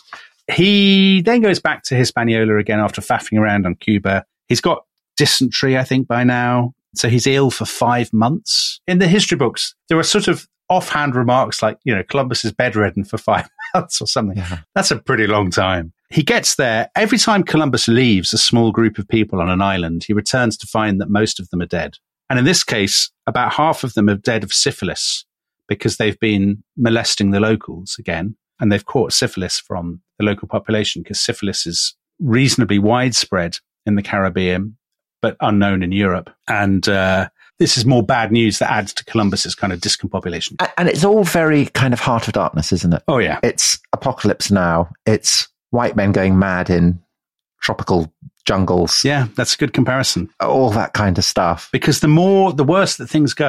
He then goes back to Hispaniola again after faffing around on Cuba. He's got dysentery, I think, by now. So he's ill for five months. In the history books, there are sort of offhand remarks like, you know, Columbus is bedridden for five months or something. Yeah. That's a pretty long time. He gets there. Every time Columbus leaves a small group of people on an island, he returns to find that most of them are dead. And in this case, about half of them are dead of syphilis because they've been molesting the locals again. And they've caught syphilis from the local population because syphilis is reasonably widespread in the Caribbean, but unknown in Europe. And uh, this is more bad news that adds to Columbus's kind of discombobulation. And it's all very kind of Heart of Darkness, isn't it? Oh, yeah. It's apocalypse now. It's white men going mad in tropical jungles. Yeah, that's a good comparison. All that kind of stuff. Because the more, the worse that things go,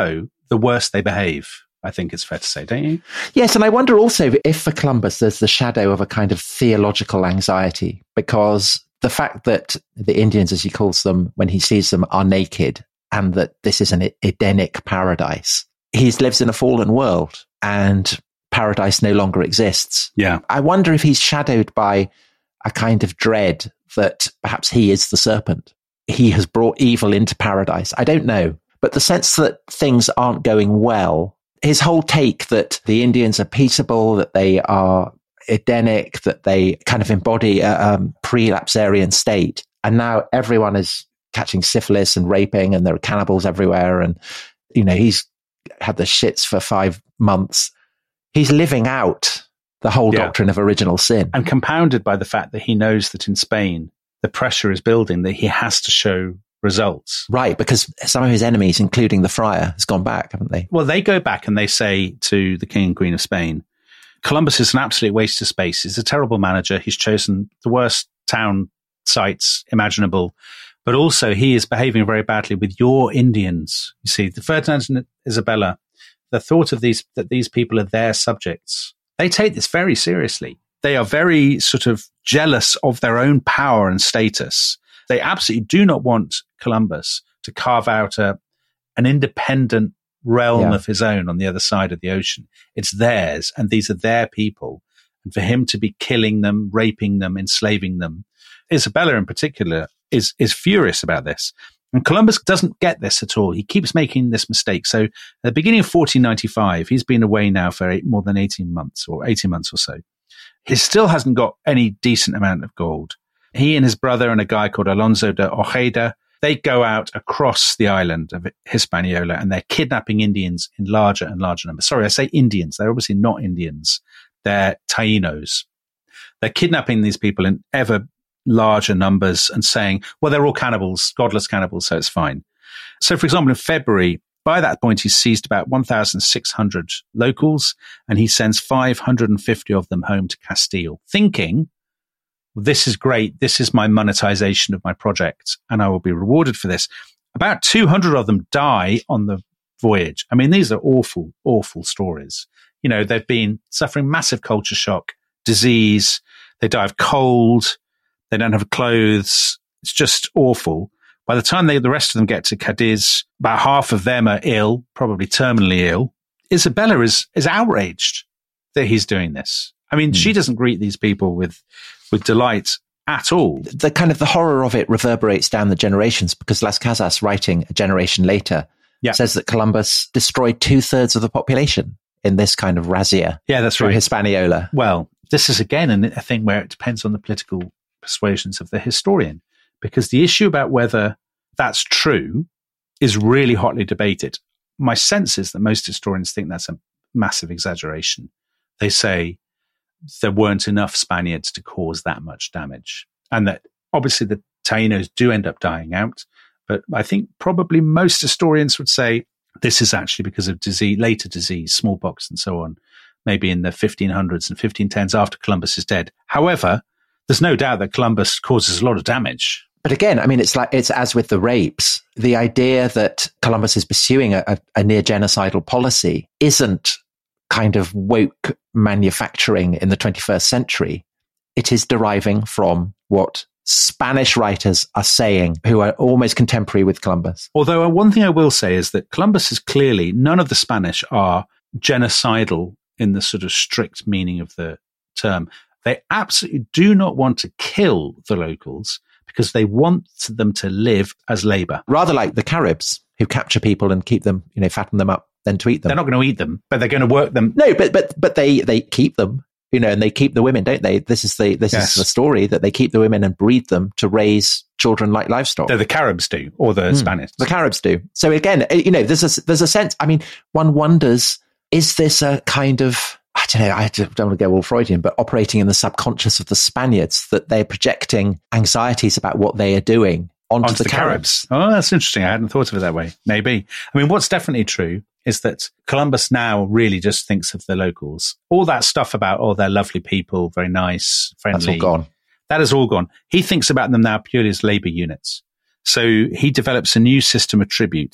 the worse they behave. I think it's fair to say, don't you? Yes, and I wonder also if for Columbus there's the shadow of a kind of theological anxiety, because the fact that the Indians, as he calls them, when he sees them, are naked, and that this is an Edenic paradise. He lives in a fallen world, and paradise no longer exists. Yeah. I wonder if he's shadowed by a kind of dread that perhaps he is the serpent. He has brought evil into paradise. I don't know. But the sense that things aren't going well, his whole take that the Indians are peaceable, that they are Edenic, that they kind of embody a um, pre-lapsarian state. And now everyone is catching syphilis and raping, and there are cannibals everywhere. And, you know, he's had the shits for five months. He's living out the whole yeah. doctrine of original sin. And compounded by the fact that he knows that in Spain, the pressure is building, that he has to show results. Right, because some of his enemies, including the friar, has gone back, haven't they? Well, they go back and they say to the King and Queen of Spain, Columbus is an absolute waste of space. He's a terrible manager. He's chosen the worst town sites imaginable. But also, he is behaving very badly with your Indians. You see, the Ferdinand and Isabella, the thought of these that these people are their subjects, they take this very seriously. They are very sort of jealous of their own power and status. They absolutely do not want Columbus to carve out a an independent realm yeah. of his own on the other side of the ocean. It's theirs, and these are their people. And for him to be killing them, raping them, enslaving them, Isabella in particular is is furious about this. And Columbus doesn't get this at all. He keeps making this mistake. So at the beginning of fourteen ninety-five, he's been away now for eight, more than eighteen months or eighteen months or so. He still hasn't got any decent amount of gold. He and his brother and a guy called Alonso de Ojeda, they go out across the island of Hispaniola, and they're kidnapping Indians in larger and larger numbers. Sorry, I say Indians. They're obviously not Indians. They're Taínos. They're kidnapping these people in ever larger numbers and saying, well, they're all cannibals, godless cannibals, so it's fine. So, for example, in February, by that point, he's seized about one thousand six hundred locals, and he sends five hundred fifty of them home to Castile, thinking, well, this is great. This is my monetization of my project, and I will be rewarded for this. About two hundred of them die on the voyage. I mean, these are awful, awful stories. You know, they've been suffering massive culture shock, disease. They die of cold. They don't have clothes. It's just awful. By the time they, the rest of them get to Cadiz, about half of them are ill, probably terminally ill. Isabella is, is outraged that he's doing this. I mean, mm. she doesn't greet these people with, with delight at all. The kind of the horror of it reverberates down the generations, because Las Casas, writing a generation later, yeah. says that Columbus destroyed two thirds of the population in this kind of razzia. Yeah, that's through right. Hispaniola. Well, this is again a thing where it depends on the political persuasions of the historian, because the issue about whether that's true is really hotly debated. My sense is that most historians think that's a massive exaggeration. They say there weren't enough Spaniards to cause that much damage, and that obviously the Taínos do end up dying out. But I think probably most historians would say this is actually because of disease, later disease, smallpox and so on, maybe in the fifteen hundreds and fifteen tens after Columbus is dead. However, there's no doubt that Columbus causes a lot of damage. But again, I mean, it's like, it's as with the rapes, the idea that Columbus is pursuing a, a, a near genocidal policy isn't kind of woke manufacturing in the twenty-first century. It is deriving from what Spanish writers are saying, who are almost contemporary with Columbus. Although one thing I will say is that Columbus is clearly, none of the Spanish are genocidal in the sort of strict meaning of the term. They absolutely do not want to kill the locals because they want them to live as labor. Rather like the Caribs, who capture people and keep them, you know, fatten them up, then to eat them. They're not going to eat them, but they're going to work them. No, but but but they, they keep them, you know, and they keep the women, don't they? This is the this yes. is the story, that they keep the women and breed them to raise children like livestock. No, the Caribs do, or the mm, Spanish. The Caribs do. So again, you know, there's a there's a sense. I mean, one wonders, is this a kind of, I don't know, I don't want to go all Freudian, but operating in the subconscious of the Spaniards, that they're projecting anxieties about what they are doing onto, onto the, the Caribs. Caribs. Oh, that's interesting. I hadn't thought of it that way. Maybe. I mean, what's definitely true is that Columbus now really just thinks of the locals. All that stuff about, oh, they're lovely people, very nice, friendly. That's all gone. That is all gone. He thinks about them now purely as labor units. So he develops a new system of tribute.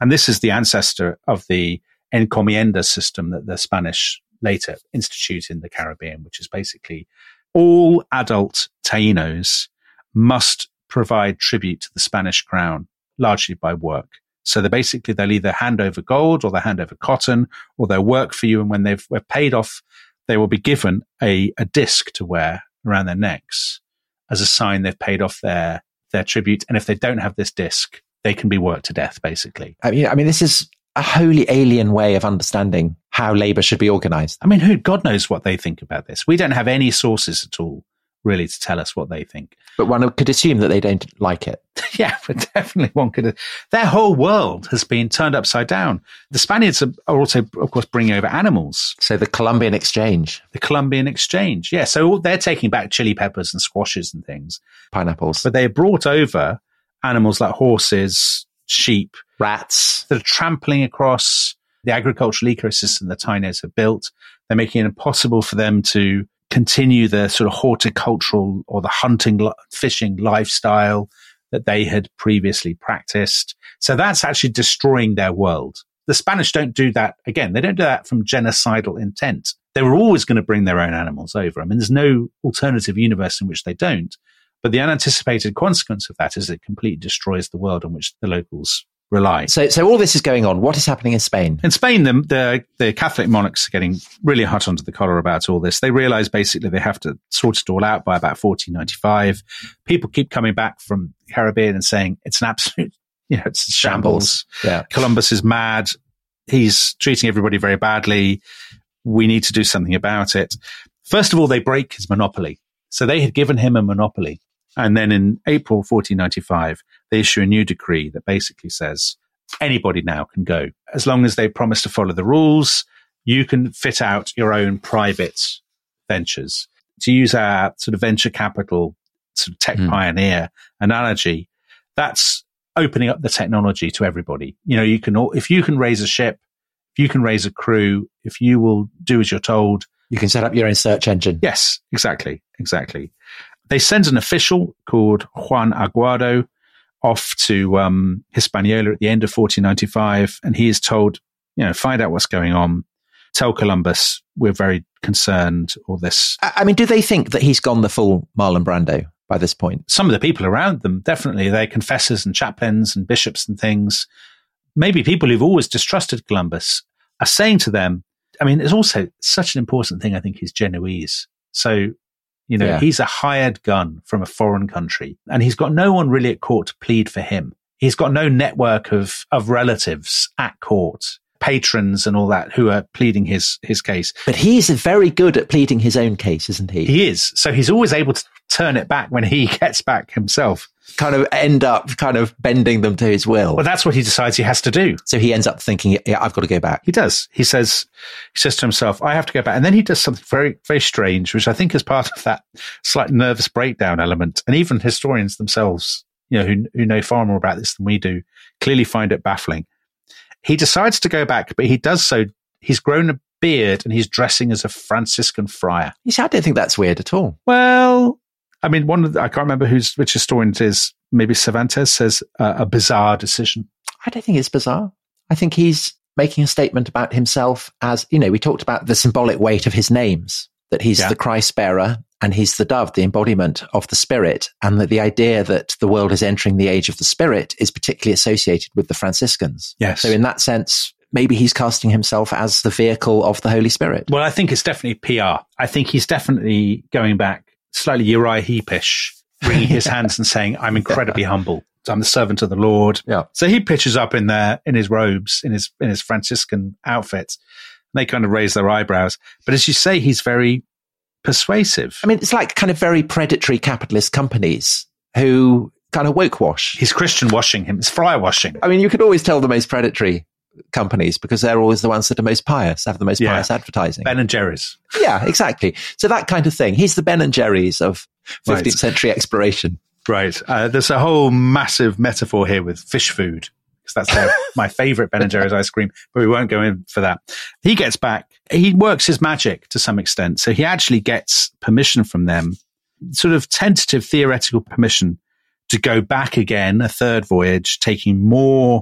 And this is the ancestor of the encomienda system that the Spanish later institute in the Caribbean, which is basically all adult Tainos must provide tribute to the Spanish crown, largely by work. So they basically, they'll either hand over gold or they'll hand over cotton or they'll work for you. And when they've we're paid off, they will be given a, a disc to wear around their necks as a sign they've paid off their, their tribute. And if they don't have this disc, they can be worked to death, basically. I mean, I mean, this is a wholly alien way of understanding how labor should be organized. I mean, who, God knows what they think about this. We don't have any sources at all, really, to tell us what they think. But one could assume that they don't like it. Yeah, but definitely one could. Their whole world has been turned upside down. The Spaniards are also, of course, bringing over animals. So the Columbian Exchange. The Columbian Exchange, yeah. So they're taking back chili peppers and squashes and things. Pineapples. But they brought over animals like horses, sheep, rats that are trampling across the agricultural ecosystem the Tainos have built. They're making it impossible for them to continue the sort of horticultural or the hunting, fishing lifestyle that they had previously practiced. So that's actually destroying their world. The Spanish don't do that. Again, they don't do that from genocidal intent. They were always going to bring their own animals over. I mean, there's no alternative universe in which they don't. But the unanticipated consequence of that is it completely destroys the world on which the locals rely. So, so all this is going on. What is happening in Spain? In Spain, the, the, the Catholic monarchs are getting really hot under the collar about all this. They realize basically they have to sort it all out by about fourteen ninety-five. People keep coming back from the Caribbean and saying it's an absolute, you know, it's shambles. shambles. Yeah. Columbus is mad. He's treating everybody very badly. We need to do something about it. First of all, they break his monopoly. So they had given him a monopoly. And then in April fourteen ninety-five, they issue a new decree that basically says anybody now can go. As long as they promise to follow the rules, you can fit out your own private ventures. To use our sort of venture capital, sort of tech mm. pioneer analogy, that's opening up the technology to everybody. You know, you can, if you can raise a ship, if you can raise a crew, if you will do as you're told. You can set up your own search engine. Yes, exactly, exactly. They send an official called Juan Aguado off to um, Hispaniola at the end of fourteen ninety-five, and he is told, you know, find out what's going on. Tell Columbus we're very concerned. Or this. I mean, do they think that he's gone the full Marlon Brando by this point? Some of the people around them, definitely. They're confessors and chaplains and bishops and things. Maybe people who've always distrusted Columbus are saying to them, I mean, it's also such an important thing. I think he's Genoese. So, you know, yeah. he's a hired gun from a foreign country, and he's got no one really at court to plead for him. He's got no network of, of relatives at court, patrons and all that, who are pleading his, his case. But he's very good at pleading his own case, isn't he? He is. So he's always able to turn it back when he gets back himself. Kind of end up kind of bending them to his will. Well, that's what he decides he has to do. So he ends up thinking, yeah, I've got to go back. He does. He says, he says to himself, I have to go back. And then he does something very, very strange, which I think is part of that slight nervous breakdown element. And even historians themselves, you know, who, who know far more about this than we do, clearly find it baffling. He decides to go back, but he does so. He's grown a beard and he's dressing as a Franciscan friar. You see, I don't think that's weird at all. Well, I mean, one of the, I can't remember who's which historian it is. Maybe Cervantes says uh, a bizarre decision. I don't think it's bizarre. I think he's making a statement about himself as, you know, we talked about the symbolic weight of his names, that he's yeah. the Christ bearer and he's the dove, the embodiment of the Spirit, and that the idea that the world is entering the age of the Spirit is particularly associated with the Franciscans. Yes. So in that sense, maybe he's casting himself as the vehicle of the Holy Spirit. Well, I think it's definitely P R. I think he's definitely going back slightly Uriah Heepish, wringing his hands and saying, I'm incredibly humble. I'm the servant of the Lord. Yeah. So he pitches up in there in his robes, in his in his Franciscan outfit. And they kind of raise their eyebrows. But as you say, he's very persuasive. I mean, it's like kind of very predatory capitalist companies who kind of woke wash. He's Christian washing him. It's friar washing. I mean, you could always tell the most predatory companies because they're always the ones that are most pious, have the most yeah. pious advertising. Ben and Jerry's. Yeah, exactly. So that kind of thing. He's the Ben and Jerry's of fifteenth right. century exploration. Right. Uh, there's a whole massive metaphor here with fish food, because that's their, my favorite Ben and Jerry's ice cream, but we won't go in for that. He gets back. He works his magic to some extent. So he actually gets permission from them, sort of tentative theoretical permission to go back again, a third voyage, taking more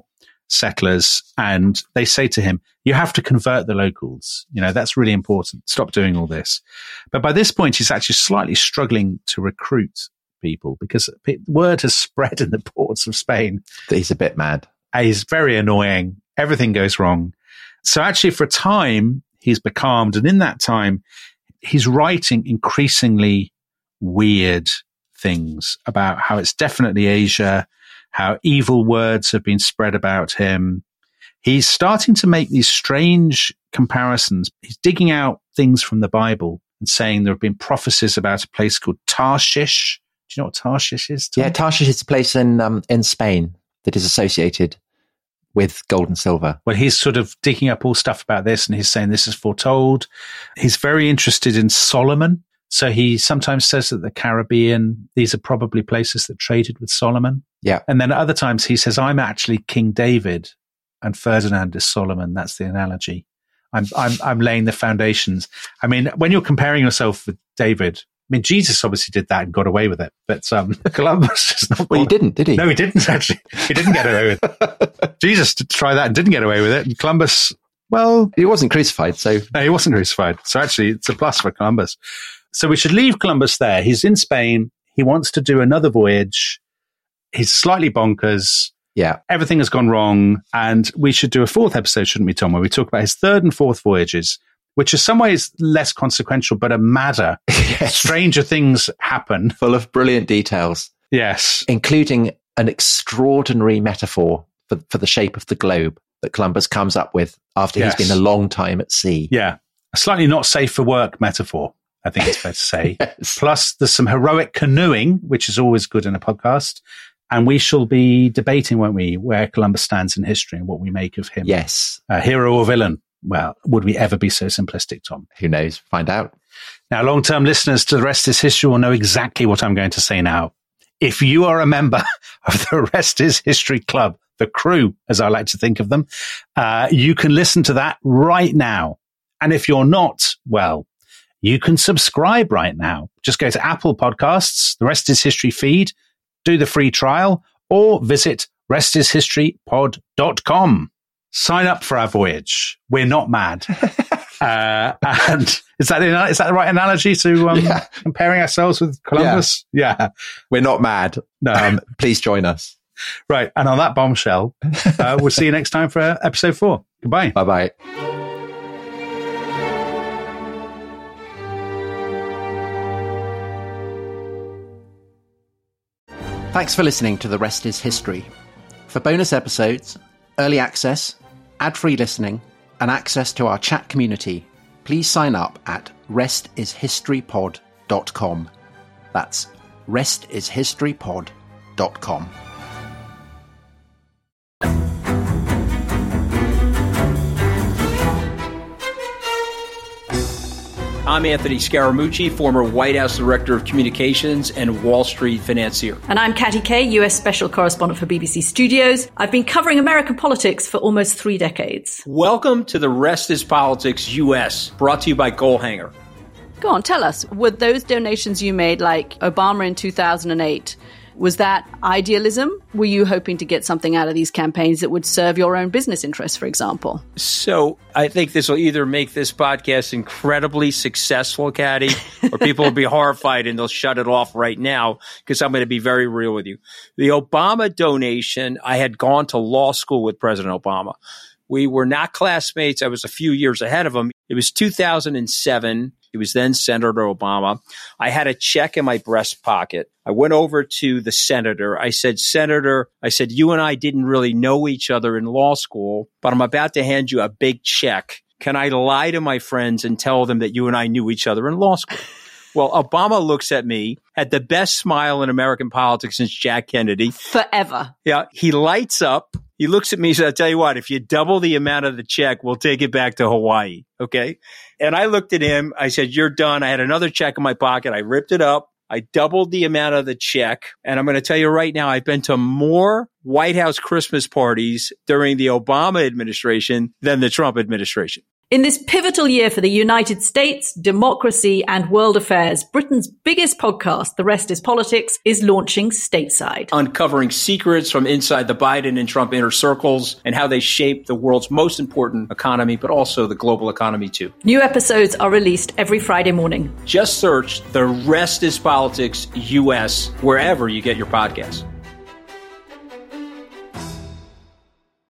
settlers, and they say to him, you have to convert the locals. You know, that's really important. Stop doing all this. But by this point, he's actually slightly struggling to recruit people because word has spread in the ports of Spain that he's a bit mad. He's very annoying. Everything goes wrong. So actually, for a time, he's becalmed. And in that time, he's writing increasingly weird things about how it's definitely Asia, how evil words have been spread about him. He's starting to make these strange comparisons. He's digging out things from the Bible and saying there have been prophecies about a place called Tarshish. Do you know what Tarshish is, Tom? Yeah, Tarshish is a place in um, in Spain that is associated with gold and silver. Well, he's sort of digging up all stuff about this, and he's saying this is foretold. He's very interested in Solomon. So he sometimes says that the Caribbean, these are probably places that traded with Solomon. Yeah. And then at other times he says, I'm actually King David and Ferdinand is Solomon. That's the analogy. I'm, I'm, I'm laying the foundations. I mean, when you're comparing yourself with David, I mean, Jesus obviously did that and got away with it, but um, Columbus is not. Well, he didn't, did he? No, he didn't actually. He didn't get away with it. Jesus did try that and didn't get away with it. And Columbus, well, he wasn't crucified, so no, he wasn't crucified. So actually, it's a plus for Columbus. So we should leave Columbus there. He's in Spain. He wants to do another voyage. He's slightly bonkers. Yeah, everything has gone wrong, and we should do a fourth episode, shouldn't we, Tom? Where we talk about his third and fourth voyages, which in some ways less consequential, but are madder. Yes. Stranger things happen. Full of brilliant details. Yes. Including an extraordinary metaphor for, for the shape of the globe that Columbus comes up with after yes. he's been a long time at sea. Yeah. A slightly not safe for work metaphor, I think it's fair to say. Yes. Plus, there's some heroic canoeing, which is always good in a podcast. And we shall be debating, won't we, where Columbus stands in history and what we make of him. Yes. Uh, hero or villain? Well, would we ever be so simplistic, Tom? Who knows? Find out. Now, long-term listeners to The Rest is History will know exactly what I'm going to say now. If you are a member of The Rest is History Club, the crew, as I like to think of them, uh, you can listen to that right now. And if you're not, well, you can subscribe right now. Just go to Apple Podcasts, The Rest is History feed, do the free trial, or visit rest is history pod dot com. Sign up for our voyage. We're not mad. uh, and is that, the, is that the right analogy to um, yeah. comparing ourselves with Columbus? Yeah. yeah. We're not mad. No. Um, please join us. Right. And on that bombshell, uh, we'll see you next time for episode four. Goodbye. Bye-bye. Thanks for listening to The Rest is History. For bonus episodes, early access, ad-free listening, and access to our chat community, please sign up at rest is history pod dot com. That's rest is history pod dot com. I'm Anthony Scaramucci, former White House Director of Communications and Wall Street financier. And I'm Katty Kay, U S Special Correspondent for B B C Studios. I've been covering American politics for almost three decades. Welcome to The Rest is Politics U S, brought to you by Goalhanger. Go on, tell us, were those donations you made, like Obama in two thousand eight, was that idealism? Were you hoping to get something out of these campaigns that would serve your own business interests, for example? So I think this will either make this podcast incredibly successful, Katty, or people will be horrified and they'll shut it off right now because I'm going to be very real with you. The Obama donation, I had gone to law school with President Obama. We were not classmates. I was a few years ahead of him. It was two thousand seven. He was then Senator Obama. I had a check in my breast pocket. I went over to the senator. I said, Senator, I said, you and I didn't really know each other in law school, but I'm about to hand you a big check. Can I lie to my friends and tell them that you and I knew each other in law school? Well, Obama looks at me, had the best smile in American politics since Jack Kennedy. Forever. Yeah. He lights up. He looks at me and says, I'll tell you what, if you double the amount of the check, we'll take it back to Hawaii. Okay. And I looked at him. I said, you're done. I had another check in my pocket. I ripped it up. I doubled the amount of the check. And I'm going to tell you right now, I've been to more White House Christmas parties during the Obama administration than the Trump administration. In this pivotal year for the United States, democracy, and world affairs, Britain's biggest podcast, The Rest is Politics, is launching stateside. Uncovering secrets from inside the Biden and Trump inner circles and how they shape the world's most important economy, but also the global economy too. New episodes are released every Friday morning. Just search The Rest is Politics U S wherever you get your podcasts.